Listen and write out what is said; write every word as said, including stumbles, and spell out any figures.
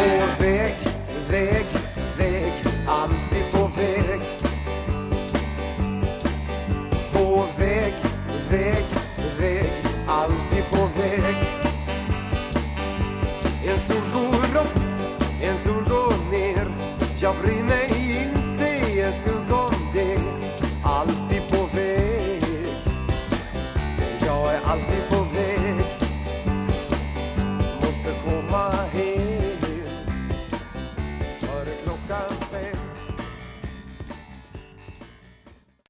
På väg, väg, väg, alltid på väg. På väg, väg, väg, alltid på väg. En sol går upp, en sol går ner. Jag bryr mig inte ett dugg om det. Alltid på väg. Jag är alltid på väg.